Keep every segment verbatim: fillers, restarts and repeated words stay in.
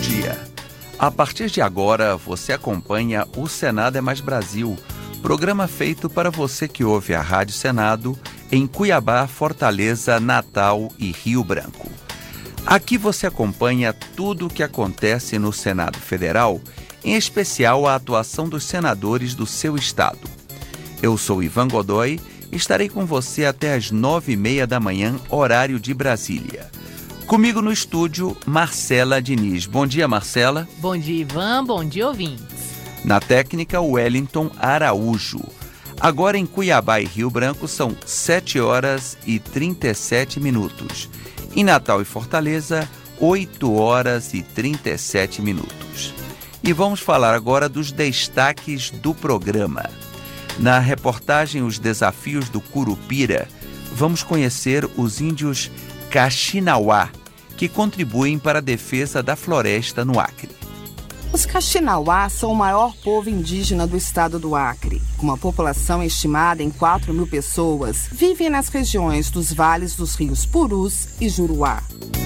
dia. A partir de agora, você acompanha o Senado é Mais Brasil, programa feito para você que ouve a Rádio Senado em Cuiabá, Fortaleza, Natal e Rio Branco. Aqui você acompanha tudo o que acontece no Senado Federal, em especial a atuação dos senadores do seu estado. Eu sou Ivan Godoy e estarei com você até às nove e meia da manhã, horário de Brasília. Comigo no estúdio, Marcela Diniz. Bom dia, Marcela. Bom dia, Ivan. Bom dia, ouvintes. Na técnica, Wellington Araújo. Agora em Cuiabá e Rio Branco são sete horas e trinta e sete minutos. Em Natal e Fortaleza, oito horas e trinta e sete minutos. E vamos falar agora dos destaques do programa. Na reportagem Os Desafios do Curupira, vamos conhecer os índios Kaxinawá, que contribuem para a defesa da floresta no Acre. Os Kaxinawá são o maior povo indígena do estado do Acre. Com uma população estimada em quatro mil pessoas, vivem nas regiões dos vales dos rios Purus e Juruá.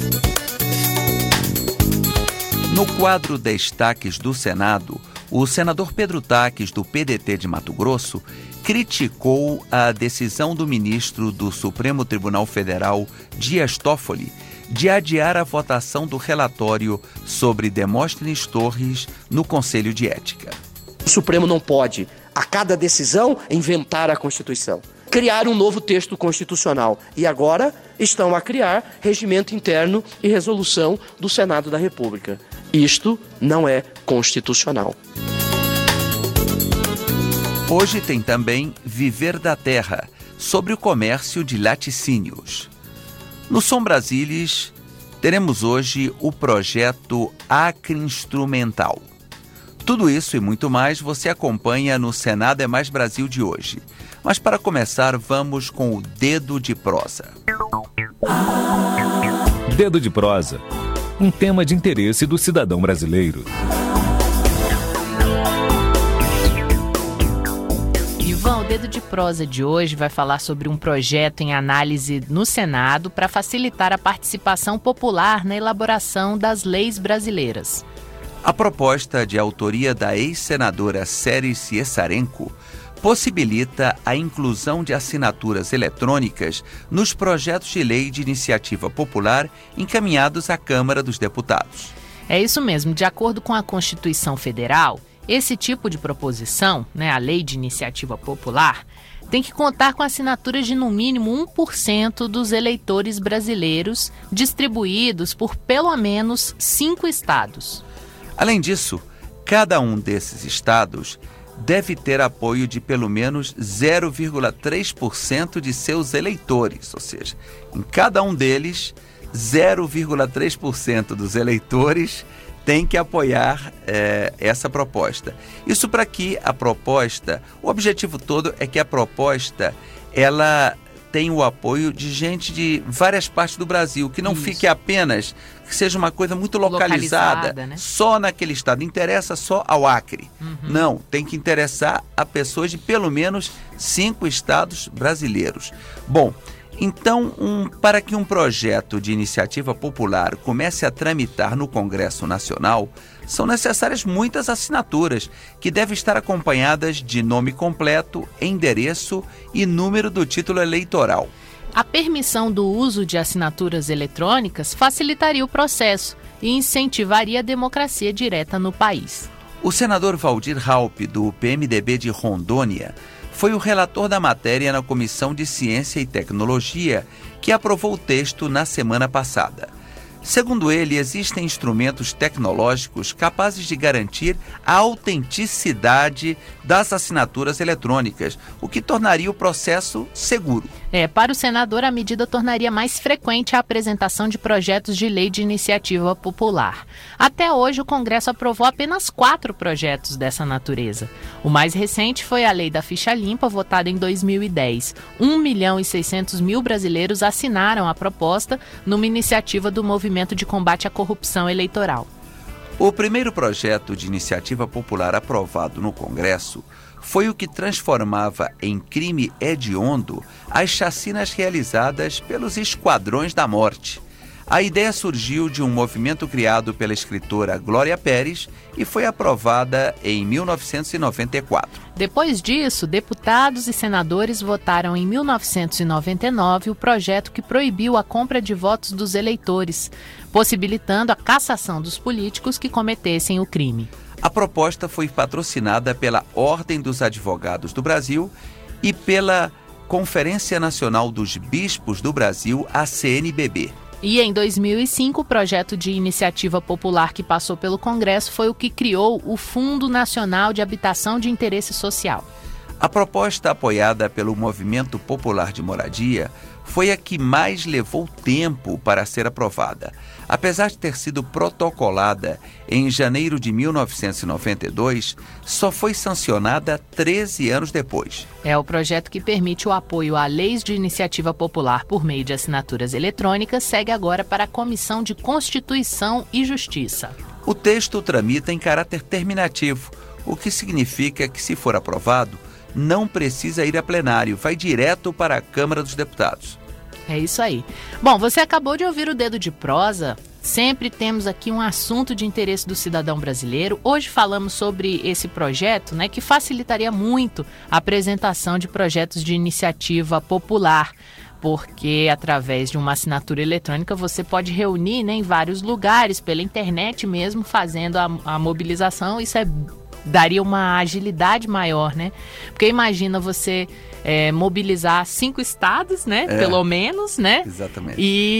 No quadro Destaques do Senado, o senador Pedro Taques, do P D T de Mato Grosso, criticou a decisão do ministro do Supremo Tribunal Federal, Dias Toffoli, de adiar a votação do relatório sobre Demóstenes Torres no Conselho de Ética. O Supremo não pode, a cada decisão, inventar a Constituição, criar um novo texto constitucional. E agora estão a criar regimento interno e resolução do Senado da República. Isto não é constitucional. Hoje tem também Viver da Terra, sobre o comércio de laticínios. No Som Brasilis, teremos hoje o projeto Acre Instrumental. Tudo isso e muito mais você acompanha no Senado é Mais Brasil de hoje. Mas para começar, vamos com o Dedo de Prosa. Dedo de Prosa, um tema de interesse do cidadão brasileiro. Ivan, o Dedo de Prosa de hoje vai falar sobre um projeto em análise no Senado para facilitar a participação popular na elaboração das leis brasileiras. A proposta, de autoria da ex-senadora Séries Ciessarenko, possibilita a inclusão de assinaturas eletrônicas nos projetos de lei de iniciativa popular encaminhados à Câmara dos Deputados. É isso mesmo. De acordo com a Constituição Federal, esse tipo de proposição, né, a Lei de Iniciativa Popular, tem que contar com assinaturas de no mínimo um por cento dos eleitores brasileiros distribuídos por pelo menos cinco estados. Além disso, cada um desses estados deve ter apoio de pelo menos zero vírgula três por cento de seus eleitores, ou seja, em cada um deles, zero vírgula três por cento dos eleitores tem que apoiar é, essa proposta. Isso para que a proposta, o objetivo todo é que a proposta, ela tem o apoio de gente de várias partes do Brasil, que não Isso. fique apenas, que seja uma coisa muito localizada, localizada né? só naquele estado, interessa só ao Acre. Uhum. Não, tem que interessar a pessoas de pelo menos cinco estados brasileiros. Bom, então, um, para que um projeto de iniciativa popular comece a tramitar no Congresso Nacional, são necessárias muitas assinaturas, que devem estar acompanhadas de nome completo, endereço e número do título eleitoral. A permissão do uso de assinaturas eletrônicas facilitaria o processo e incentivaria a democracia direta no país. O senador Valdir Raupp, do P M D B de Rondônia, foi o relator da matéria na Comissão de Ciência e Tecnologia, que aprovou o texto na semana passada. Segundo ele, existem instrumentos tecnológicos capazes de garantir a autenticidade das assinaturas eletrônicas, o que tornaria o processo seguro. É, para o senador, a medida tornaria mais frequente a apresentação de projetos de lei de iniciativa popular. Até hoje, o Congresso aprovou apenas quatro projetos dessa natureza. O mais recente foi a Lei da Ficha Limpa, votada em dois mil e dez. um milhão e seiscentos mil brasileiros assinaram a proposta numa iniciativa do Movimento de Combate à Corrupção Eleitoral. O primeiro projeto de iniciativa popular aprovado no Congresso foi o que transformava em crime hediondo as chacinas realizadas pelos Esquadrões da Morte. A ideia surgiu de um movimento criado pela escritora Glória Pérez e foi aprovada em mil novecentos e noventa e quatro. Depois disso, deputados e senadores votaram em mil novecentos e noventa e nove o projeto que proibiu a compra de votos dos eleitores, possibilitando a cassação dos políticos que cometessem o crime. A proposta foi patrocinada pela Ordem dos Advogados do Brasil e pela Conferência Nacional dos Bispos do Brasil, a C N B B. E em dois mil e cinco, o projeto de iniciativa popular que passou pelo Congresso foi o que criou o Fundo Nacional de Habitação de Interesse Social. A proposta apoiada pelo Movimento Popular de Moradia foi a que mais levou tempo para ser aprovada. Apesar de ter sido protocolada em janeiro de mil novecentos e noventa e dois, só foi sancionada treze anos depois. É o projeto que permite o apoio a leis de iniciativa popular por meio de assinaturas eletrônicas segue agora para a Comissão de Constituição e Justiça. O texto tramita em caráter terminativo, o que significa que, se for aprovado, não precisa ir a plenário, vai direto para a Câmara dos Deputados. É isso aí. Bom, você acabou de ouvir o Dedo de Prosa. Sempre temos aqui um assunto de interesse do cidadão brasileiro. Hoje falamos sobre esse projeto, né, que facilitaria muito a apresentação de projetos de iniciativa popular, porque através de uma assinatura eletrônica você pode reunir, né, em vários lugares, pela internet mesmo, fazendo a, a mobilização. Isso é daria uma agilidade maior, né? Porque imagina você é, mobilizar cinco estados, né? É, pelo menos, né? Exatamente.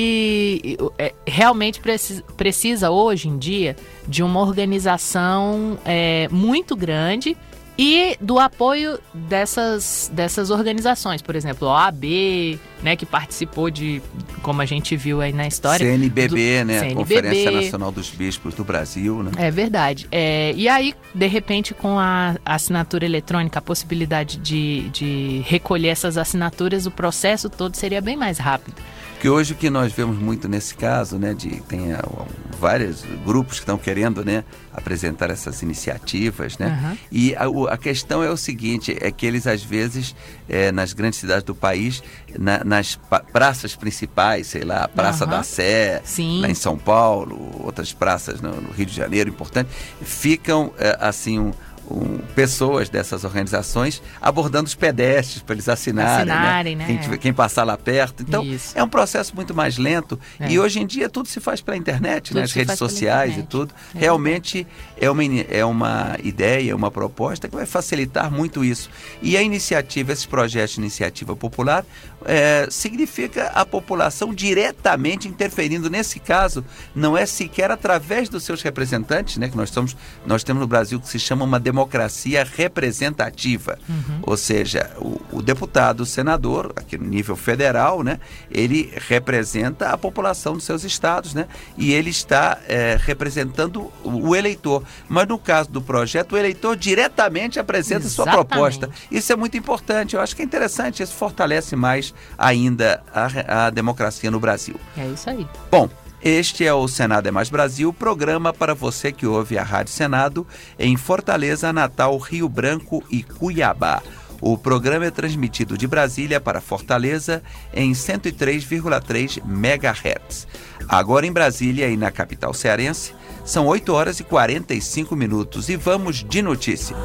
E é, realmente precisa, precisa hoje em dia de uma organização é, muito grande e do apoio dessas, dessas organizações, por exemplo, a O A B, né, que participou de, como a gente viu aí na história... C N B B, do, né, C N B B, Conferência Nacional dos Bispos do Brasil, né? É verdade. É, e aí, de repente, com a assinatura eletrônica, a possibilidade de, de recolher essas assinaturas, o processo todo seria bem mais rápido. Porque hoje o que nós vemos muito nesse caso, né, de tem uh, vários grupos que estão querendo, né, apresentar essas iniciativas, né, uhum. e a, a questão é o seguinte, é que eles às vezes, é, nas grandes cidades do país, na, nas pa- praças principais, sei lá, a Praça uhum. da Sé, Sim. lá em São Paulo, outras praças no, no Rio de Janeiro, importante, ficam, é, assim, um, Um, pessoas dessas organizações abordando os pedestres para eles assinarem, assinarem né? né? Quem, quem passar lá perto. Então, Isso. é um processo muito mais lento. É. E hoje em dia tudo se faz pela internet, né? As redes sociais e tudo. É. Realmente é uma, é uma ideia, uma proposta que vai facilitar muito isso. E a iniciativa, esses projetos de iniciativa popular, é, significa a população diretamente interferindo. Nesse caso, não é sequer através dos seus representantes, né? Que nós, somos, nós temos no Brasil que se chama uma democracia democracia representativa, uhum. ou seja, o, o deputado, o senador, aqui no nível federal, né, ele representa a população dos seus estados, né, e ele está é, representando o, o eleitor. Mas no caso do projeto, o eleitor diretamente apresenta Exatamente. Sua proposta. Isso é muito importante, eu acho que é interessante, isso fortalece mais ainda a, a democracia no Brasil. É isso aí. Bom, este é o Senado é Mais Brasil, programa para você que ouve a Rádio Senado em Fortaleza, Natal, Rio Branco e Cuiabá. O programa é transmitido de Brasília para Fortaleza em cento e três vírgula três megahertz. Agora em Brasília e na capital cearense, são oito horas e quarenta e cinco minutos e vamos de notícia.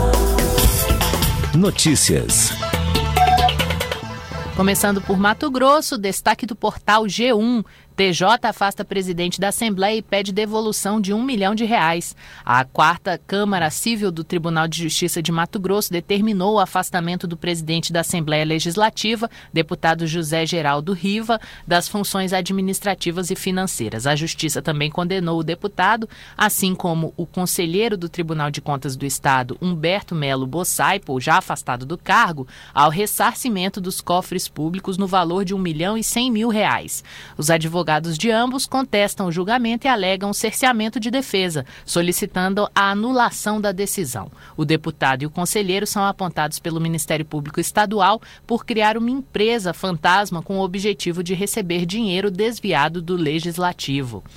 Notícias. Começando por Mato Grosso, destaque do portal G um. T J afasta presidente da Assembleia e pede devolução de um milhão de reais. A quarta Câmara Civil do Tribunal de Justiça de Mato Grosso determinou o afastamento do presidente da Assembleia Legislativa, deputado José Geraldo Riva, das funções administrativas e financeiras. A Justiça também condenou o deputado, assim como o conselheiro do Tribunal de Contas do Estado, Humberto Melo Bossaipo, já afastado do cargo, ao ressarcimento dos cofres públicos no valor de um milhão e cem mil reais. Os advogados Advogados de ambos contestam o julgamento e alegam cerceamento de defesa, solicitando a anulação da decisão. O deputado e o conselheiro são apontados pelo Ministério Público Estadual por criar uma empresa fantasma com o objetivo de receber dinheiro desviado do Legislativo.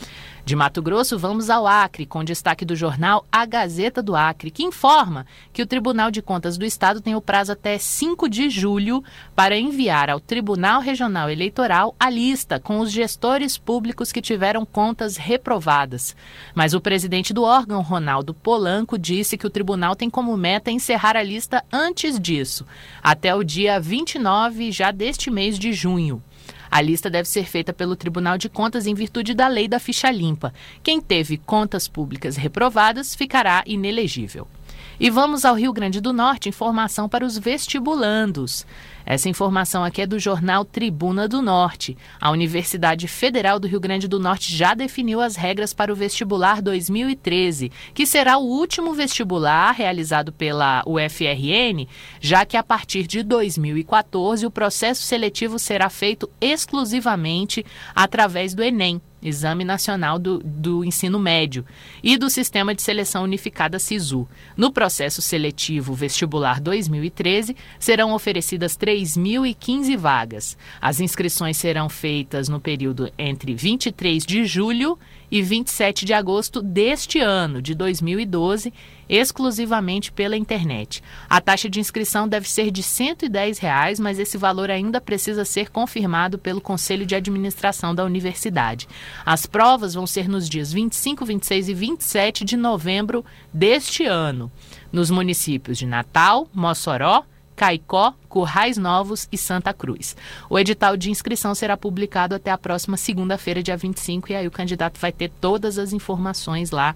De Mato Grosso, vamos ao Acre, com destaque do jornal A Gazeta do Acre, que informa que o Tribunal de Contas do Estado tem o prazo até cinco de julho para enviar ao Tribunal Regional Eleitoral a lista com os gestores públicos que tiveram contas reprovadas. Mas o presidente do órgão, Ronaldo Polanco, disse que o tribunal tem como meta encerrar a lista antes disso, até o dia vinte e nove já deste mês de junho. A lista deve ser feita pelo Tribunal de Contas em virtude da lei da ficha limpa. Quem teve contas públicas reprovadas ficará inelegível. E vamos ao Rio Grande do Norte, informação para os vestibulandos. Essa informação aqui é do jornal Tribuna do Norte. A Universidade Federal do Rio Grande do Norte já definiu as regras para o vestibular dois mil e treze, que será o último vestibular realizado pela U F R N, já que a partir de dois mil e quatorze o processo seletivo será feito exclusivamente através do Enem, Exame Nacional do, do Ensino Médio, e do Sistema de Seleção Unificada SISU. No processo seletivo vestibular dois mil e treze, serão oferecidas três mil e quinze vagas. As inscrições serão feitas no período entre vinte e três de julho e vinte e sete de agosto deste ano, de dois mil e doze, exclusivamente pela internet. A taxa de inscrição deve ser de cento e dez reais, mas esse valor ainda precisa ser confirmado pelo Conselho de Administração da Universidade. As provas vão ser nos dias vinte e cinco, vinte e seis e vinte e sete de novembro deste ano, nos municípios de Natal, Mossoró, Caicó, Currais Novos e Santa Cruz. O edital de inscrição será publicado até a próxima segunda-feira, dia vinte e cinco, e aí o candidato vai ter todas as informações lá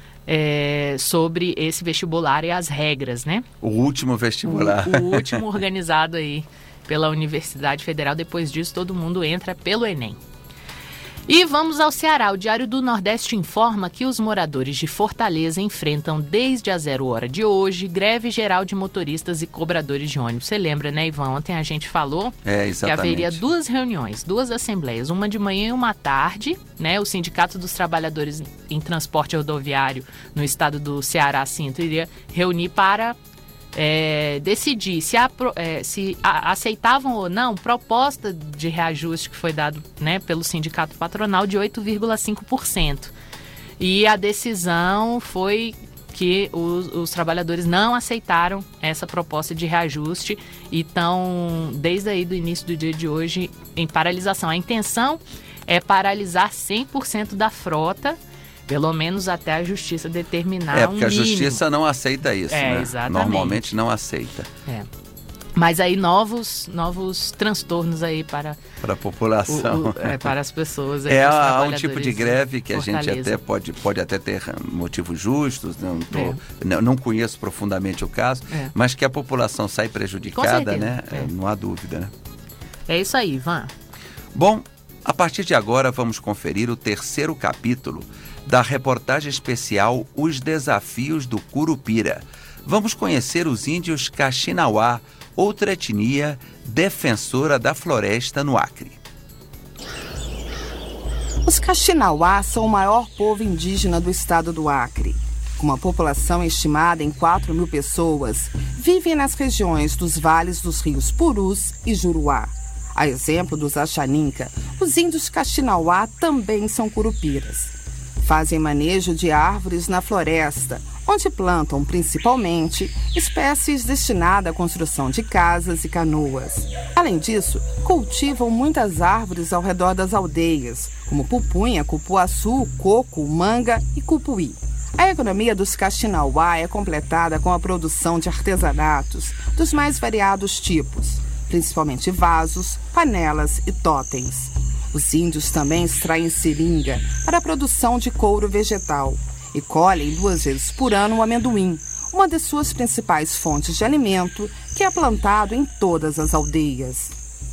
é, sobre esse vestibular e as regras, né? O último vestibular. O, o último organizado aí pela Universidade Federal. Depois disso, todo mundo entra pelo Enem. E vamos ao Ceará. O Diário do Nordeste informa que os moradores de Fortaleza enfrentam desde a zero hora de hoje greve geral de motoristas e cobradores de ônibus. Você lembra, né, Ivan? Ontem a gente falou é, que haveria duas reuniões, duas assembleias, uma de manhã e uma à tarde, né? O Sindicato dos Trabalhadores em Transporte Rodoviário no estado do Ceará, Sinto, iria reunir para É, decidir se, a, é, se a, aceitavam ou não proposta de reajuste que foi dado, né, pelo sindicato patronal de oito vírgula cinco por cento. E a decisão foi que os, os trabalhadores não aceitaram essa proposta de reajuste e estão, desde aí do início do dia de hoje, em paralisação. A intenção é paralisar cem por cento da frota, pelo menos até a justiça determinar um mínimo. É, porque a justiça não aceita isso, é, né? Exatamente. Normalmente não aceita. É. Mas aí novos, novos transtornos aí para... Para a população. O, o, é, para as pessoas. Aí, é há um tipo de greve que a Fortaleza. gente até pode, pode até ter motivos justos, não, tô, é. não, não conheço profundamente o caso, é. mas que a população sai prejudicada, né? É. Não há dúvida, né? É isso aí, Ivan. Bom, a partir de agora vamos conferir o terceiro capítulo da reportagem especial Os Desafios do Curupira. Vamos conhecer os índios Kaxinawá, outra etnia defensora da floresta no Acre. Os Kaxinawá são o maior povo indígena do estado do Acre. Com uma população estimada em quatro mil pessoas, vivem nas regiões dos vales dos rios Purus e Juruá. A exemplo dos Axaninca, os índios Kaxinawá também são curupiras. Fazem manejo de árvores na floresta, onde plantam principalmente espécies destinadas à construção de casas e canoas. Além disso, cultivam muitas árvores ao redor das aldeias, como pupunha, cupuaçu, coco, manga e cupuí. A economia dos Kaxinawá é completada com a produção de artesanatos dos mais variados tipos, principalmente vasos, panelas e totens. Os índios também extraem seringa para a produção de couro vegetal e colhem duas vezes por ano o amendoim, uma de suas principais fontes de alimento, que é plantado em todas as aldeias.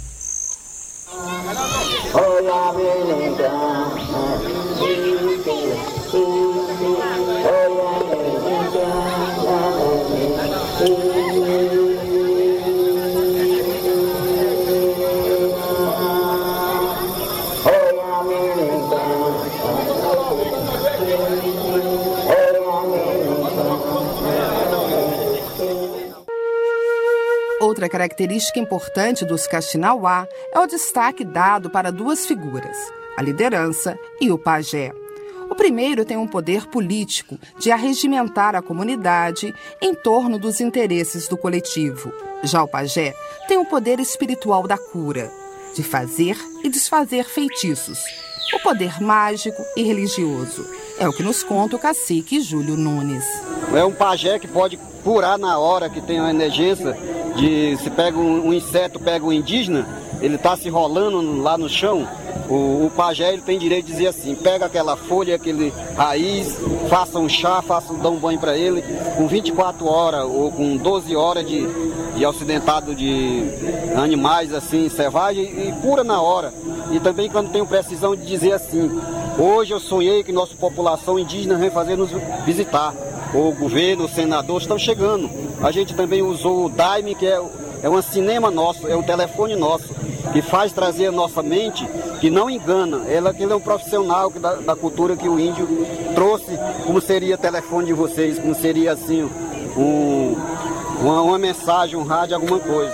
Outra característica importante dos Kaxinawá é o destaque dado para duas figuras, a liderança e o pajé. O primeiro tem um poder político de arregimentar a comunidade em torno dos interesses do coletivo. Já o pajé tem o poder espiritual da cura, de fazer e desfazer feitiços. O poder mágico e religioso. É o que nos conta o cacique Júlio Nunes. É um pajé que pode curar na hora que tem uma emergência, de se pega um, um inseto, pega um indígena, ele está se rolando lá no chão. O, o pajé ele tem direito de dizer assim, pega aquela folha, aquele raiz, faça um chá, faça, dá um banho para ele, com vinte e quatro horas ou com doze horas de, de auxidentado de animais assim, selvagens, e cura na hora. E também quando tenho precisão de dizer assim, hoje eu sonhei que nossa população indígena vem fazer nos visitar. O governo, o senador estão chegando. A gente também usou o Daime, que é, é um cinema nosso, é um telefone nosso, que faz trazer a nossa mente, que não engana. Ela, ele é um profissional que, da, da cultura que o índio trouxe, como seria o telefone de vocês, como seria assim, um, uma, uma mensagem, um rádio, alguma coisa.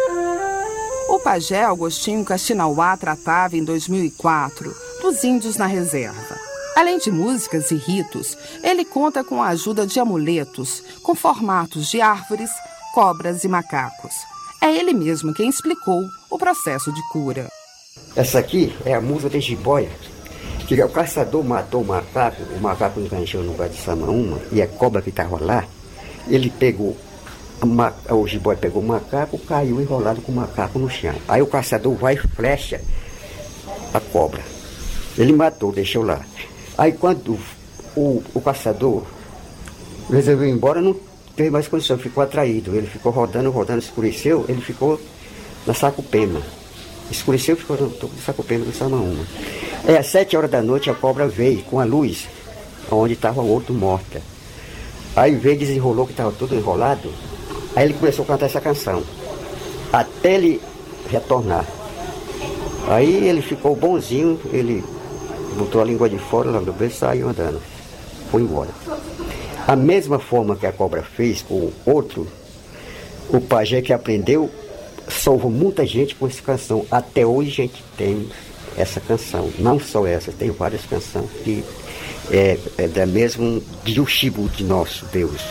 O pajé Agostinho Kaxinawá tratava em dois mil e quatro dos índios na reserva. Além de músicas e ritos, ele conta com a ajuda de amuletos com formatos de árvores, cobras e macacos. É ele mesmo quem explicou o processo de cura. Essa aqui é a musa de jiboia, que o caçador matou o macaco, o macaco enganchou no lugar de Samaúma, e a cobra que estava lá, ele pegou, o jiboia pegou o macaco, caiu enrolado com o macaco no chão. Aí o caçador vai e flecha a cobra. Ele matou, deixou lá. Aí quando o, o caçador resolveu ir embora, não teve mais condição, ficou atraído. Ele ficou rodando, rodando, escureceu, ele ficou na Sacupema. Escureceu, ficou no topo de Sacupema do Samaúma. É, às sete horas da noite a cobra veio com a luz, onde estava o outro morta. Aí veio, desenrolou, que estava todo enrolado. Aí ele começou a cantar essa canção, até ele retornar. Aí ele ficou bonzinho, ele botou a língua de fora lá do berço e saiu andando. Foi embora. A mesma forma que a cobra fez com o outro, o pajé que aprendeu salvou muita gente com essa canção. Até hoje a gente tem essa canção. Não só essa, tem várias canções que é, é da mesma de Uxibu, de nosso Deus.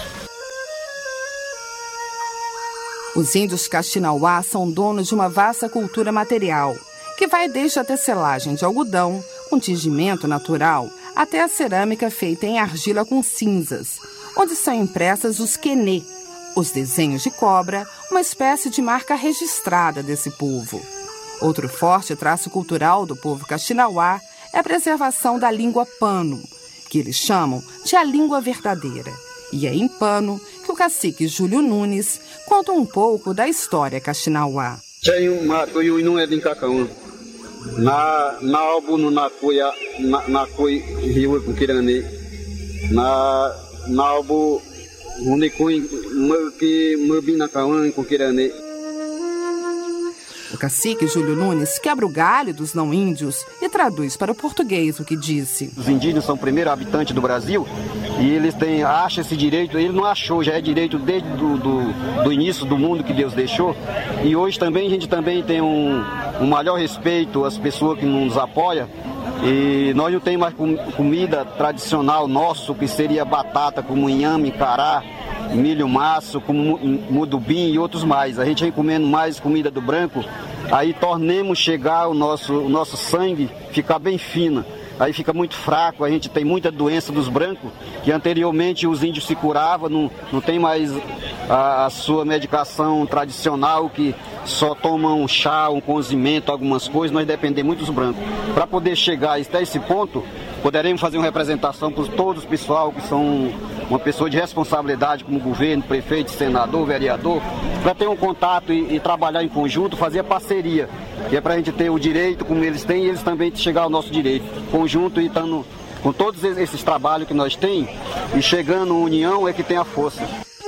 Os índios Kaxinawá são donos de uma vasta cultura material, que vai desde a tecelagem de algodão, com tingimento natural, até a cerâmica feita em argila com cinzas, onde são impressas os quenê, os desenhos de cobra, uma espécie de marca registrada desse povo. Outro forte traço cultural do povo Kaxinawá é a preservação da língua pano, que eles chamam de a língua verdadeira. E é em pano que o cacique Júlio Nunes conta um pouco da história Kaxinawá. Na na albu no na cuia na na coi rio com kirane na na albu onde coi que mobina kawan com kirane. O cacique Júlio Nunes quebra o galho dos não-índios e traduz para o português o que disse. Os indígenas são o primeiro habitante do Brasil e eles têm, acham esse direito, ele não achou, já é direito desde do, do, do início do mundo que Deus deixou. E hoje também a gente também tem um, um maior respeito às pessoas que nos apoiam. E nós não temos mais com, comida tradicional nosso, que seria batata, como inhame, cará, milho maço, como mudubim e outros mais. A gente vem comendo mais comida do branco, aí tornemos chegar o nosso, o nosso sangue, ficar bem fino. Aí fica muito fraco, a gente tem muita doença dos brancos, que anteriormente os índios se curavam, não, não tem mais a, a sua medicação tradicional, que só tomam um chá, um cozimento, algumas coisas, nós dependemos muito dos brancos. Para poder chegar até esse ponto, poderemos fazer uma representação para todos os pessoal que são uma pessoa de responsabilidade, como governo, prefeito, senador, vereador, para ter um contato e, e trabalhar em conjunto, fazer a parceria, que é para a gente ter o direito como eles têm e eles também chegar ao nosso direito. Conjunto e estando com todos esses trabalhos que nós temos e chegando à união é que tem a força.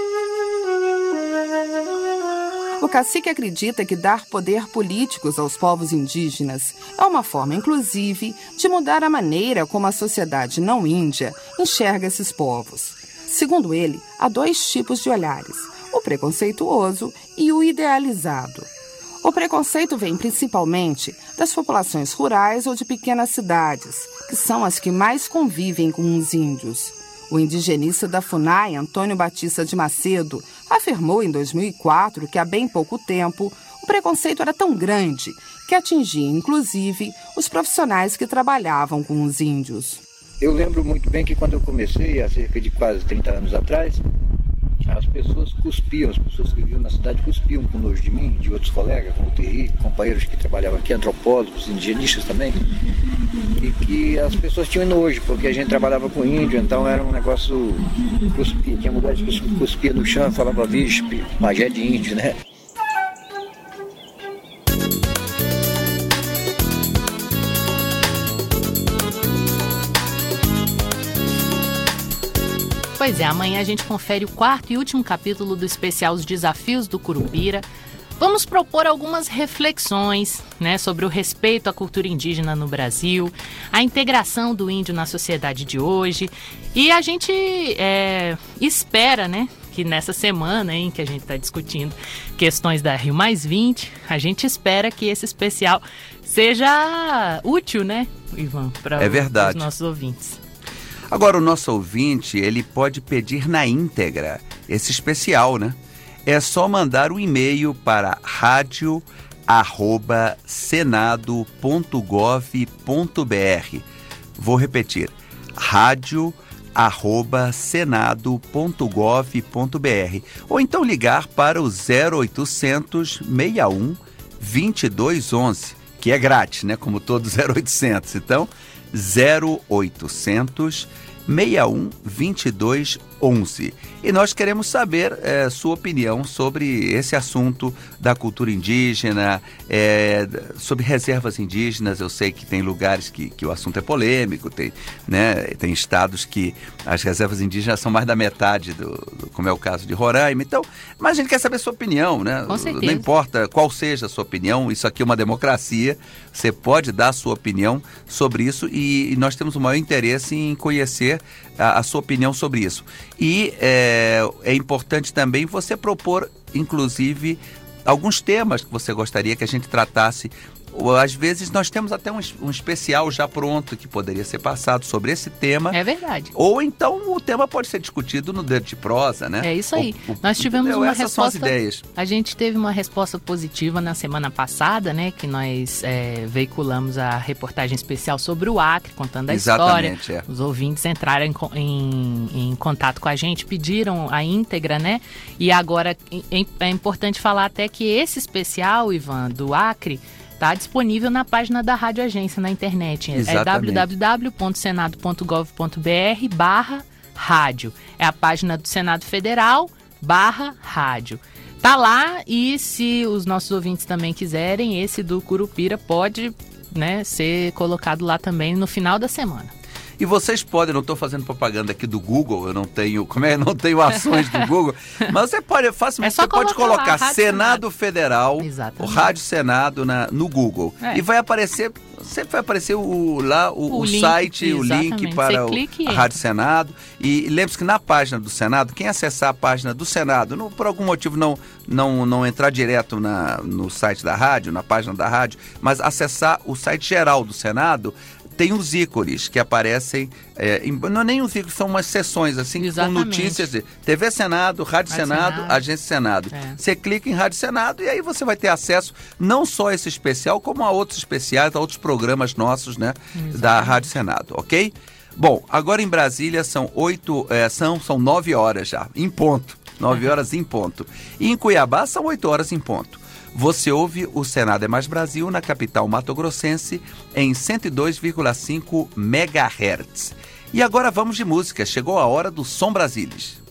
O cacique acredita que dar poder políticos aos povos indígenas é uma forma, inclusive, de mudar a maneira como a sociedade não índia enxerga esses povos. Segundo ele, há dois tipos de olhares, o preconceituoso e o idealizado. O preconceito vem principalmente das populações rurais ou de pequenas cidades, que são as que mais convivem com os índios. O indigenista da FUNAI, Antônio Batista de Macedo, afirmou em dois mil e quatro que há bem pouco tempo o preconceito era tão grande que atingia, inclusive, os profissionais que trabalhavam com os índios. Eu lembro muito bem que quando eu comecei, há cerca de quase trinta anos atrás, as pessoas cuspiam, as pessoas que viviam na cidade cuspiam com nojo de mim, de outros colegas, como o Terri, companheiros que trabalhavam aqui, antropólogos, indigenistas também, e que as pessoas tinham nojo, porque a gente trabalhava com índio, então era um negócio cuspir, tinha mulheres que cuspiam no chão e falavam, vixe, pajé de índio, né? Pois é, amanhã a gente confere o quarto e último capítulo do especial Os Desafios do Curupira. Vamos propor algumas reflexões, né, sobre o respeito à cultura indígena no Brasil, a integração do índio na sociedade de hoje. E a gente é, espera, né, que nessa semana em que a gente está discutindo questões da Rio Mais vinte, a gente espera que esse especial seja útil, né, Ivan, para é verdade. os nossos ouvintes. Agora, o nosso ouvinte, ele pode pedir na íntegra esse especial, né? É só mandar um e-mail para rádio arroba senado ponto gov ponto br. Vou repetir, rádio arroba senado ponto gov ponto br. Ou então ligar para o zero oitocentos, seis um, vinte e dois onze, que é grátis, né? Como todo zero oitocentos. Então, zero oitocentos, seis um, vinte e dois onze. E nós queremos saber é, sua opinião sobre esse assunto da cultura indígena, é, sobre reservas indígenas. Eu sei que tem lugares que, que o assunto é polêmico, tem, né, tem estados que as reservas indígenas são mais da metade, do, do, como é o caso de Roraima. Então, mas a gente quer saber sua opinião, né? Com certeza. Não importa qual seja a sua opinião, isso aqui é uma democracia, você pode dar a sua opinião sobre isso e, e nós temos o maior interesse em conhecer a, a sua opinião sobre isso. E é, é importante também você propor, inclusive, alguns temas que você gostaria que a gente tratasse. Às vezes nós temos até um, um especial já pronto que poderia ser passado sobre esse tema. É verdade. Ou então o tema pode ser discutido no Dedo de Prosa, né? É isso aí. O, o, nós tivemos entendeu? uma Essas resposta. São as ideias. A gente teve uma resposta positiva na semana passada, né? Que nós é, veiculamos a reportagem especial sobre o Acre, contando a Exatamente, história. É. Os ouvintes entraram em, em, em contato com a gente, pediram a íntegra, né? E agora é, é importante falar até que esse especial, Ivan, do Acre, está disponível na página da Rádio Agência na internet. Exatamente. É w w w ponto senado ponto gov ponto br barra rádio. É a página do Senado Federal barra rádio. Tá lá e se os nossos ouvintes também quiserem, esse do Curupira pode, né, ser colocado lá também no final da semana. E vocês podem, não estou fazendo propaganda aqui do Google, eu não tenho, como é, não tenho ações do Google, mas você pode, facilmente, é você pode colocar lá, Senado, Senado Federal, Exatamente. o Rádio Senado na, no Google. É. E vai aparecer, sempre vai aparecer o, lá o, o, o link, site, o link para o, a Rádio Senado. E lembre-se que na página do Senado, quem acessar a página do Senado, não, por algum motivo não, não, não entrar direto na, no site da rádio, na página da rádio, mas acessar o site geral do Senado, tem os ícones que aparecem, é, em, não é nem os ícones, são umas sessões assim, Exatamente. com notícias de T V Senado, Rádio, Rádio Senado, Senado, Agência Senado. É. Você clica em Rádio Senado e aí você vai ter acesso não só a esse especial, como a outros especiais, a outros programas nossos, né, da Rádio Senado, ok? Bom, agora em Brasília são oito, é, são, são nove horas já, em ponto, nove horas em ponto. E em Cuiabá são oito horas em ponto. Você ouve o Senado é Mais Brasil na capital mato-grossense em cento e dois vírgula cinco megahertz. E agora vamos de música. Chegou a hora do Som Brasilis.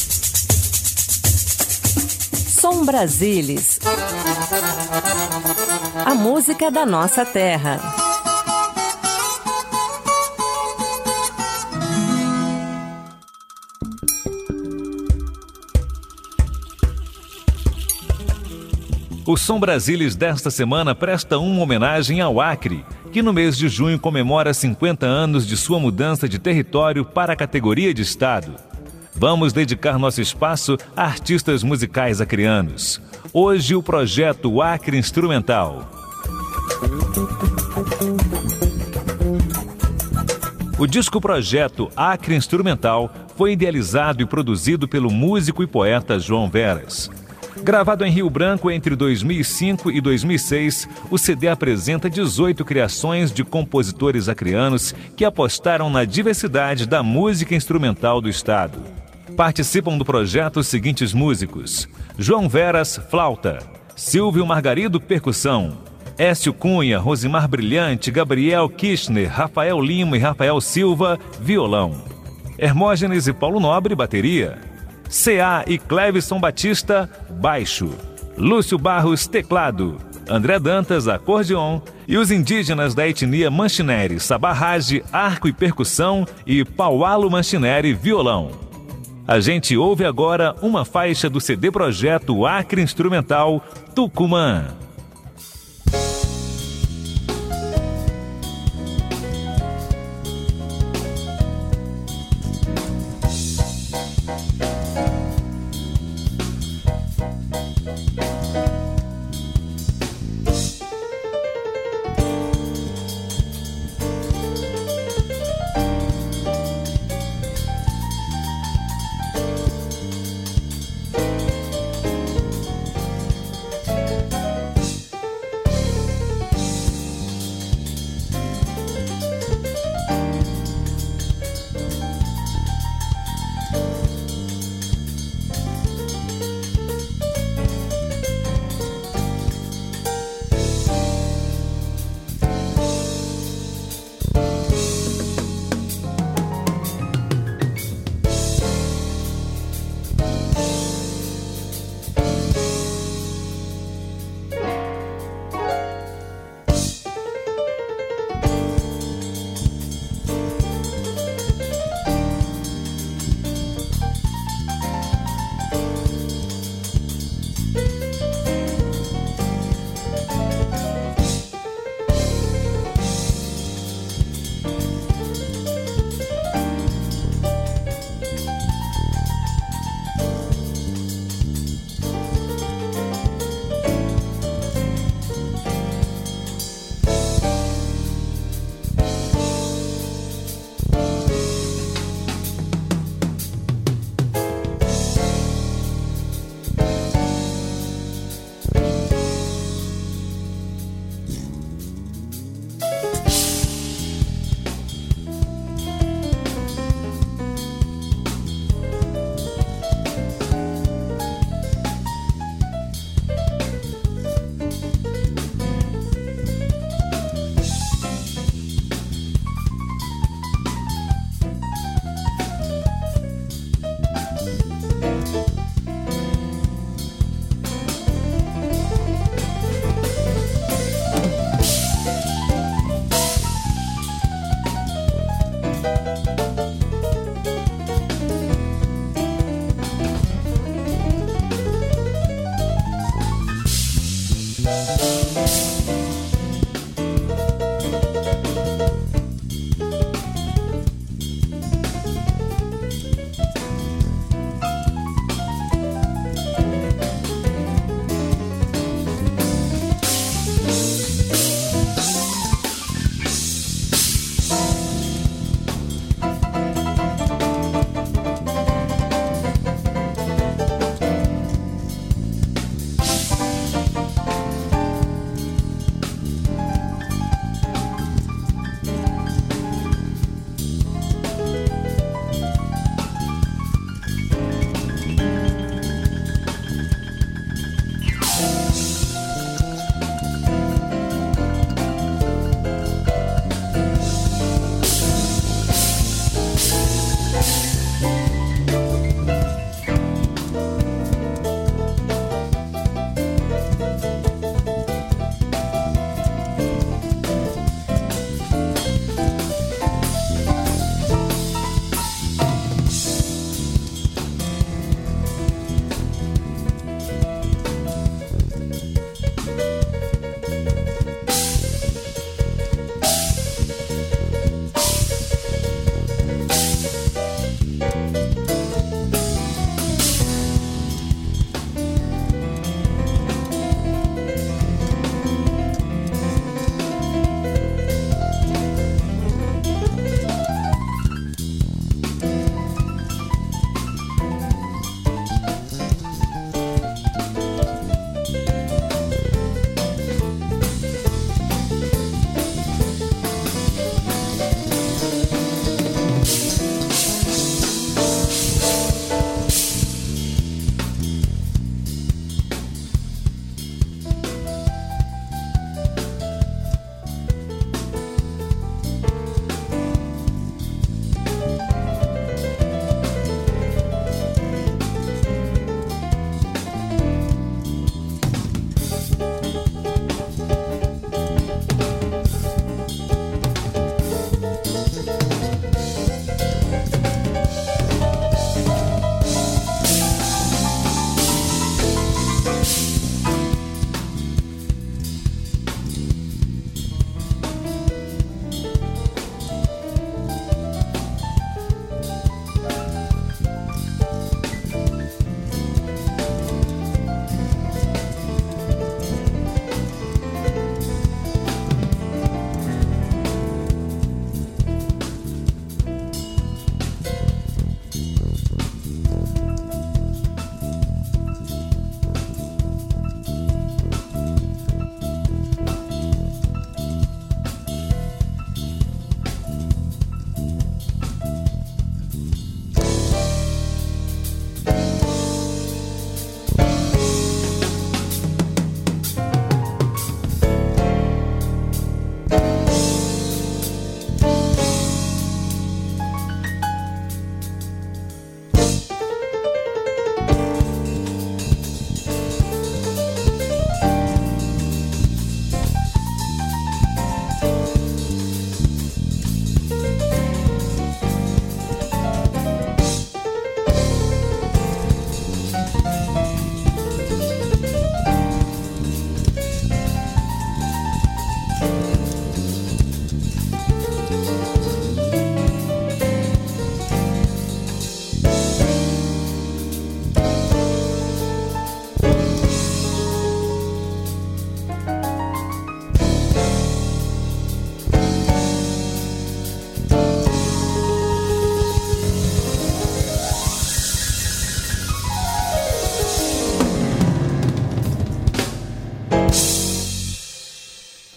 Som Brasilis. A música da nossa terra. O Som Brasilis desta semana presta uma homenagem ao Acre, que no mês de junho comemora cinquenta anos de sua mudança de território para a categoria de Estado. Vamos dedicar nosso espaço a artistas musicais acreanos. Hoje o projeto Acre Instrumental. O disco projeto Acre Instrumental foi idealizado e produzido pelo músico e poeta João Veras. Gravado em Rio Branco entre dois mil e cinco e dois mil e seis, o C D apresenta dezoito criações de compositores acreanos que apostaram na diversidade da música instrumental do estado. Participam do projeto os seguintes músicos: João Veras, flauta; Silvio Margarido, percussão; Écio Cunha, Rosimar Brilhante, Gabriel Kirchner, Rafael Lima e Rafael Silva, violão; Hermógenes e Paulo Nobre, bateria; C A e Clevison Batista, baixo; Lúcio Barros, teclado; André Dantas, acordeon; e os indígenas da etnia Manchineri, Sabarrage, arco e percussão, e Paualo Manchineri, violão. A gente ouve agora uma faixa do C D Projeto Acre Instrumental, Tucumã.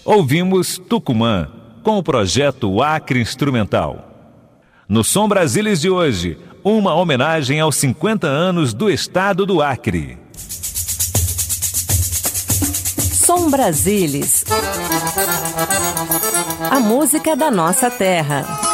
ouvimos Tucumã, com o projeto Acre Instrumental. No Som Brasilis de hoje, uma homenagem aos cinquenta anos do estado do Acre. Som Brasilis. A música da nossa terra.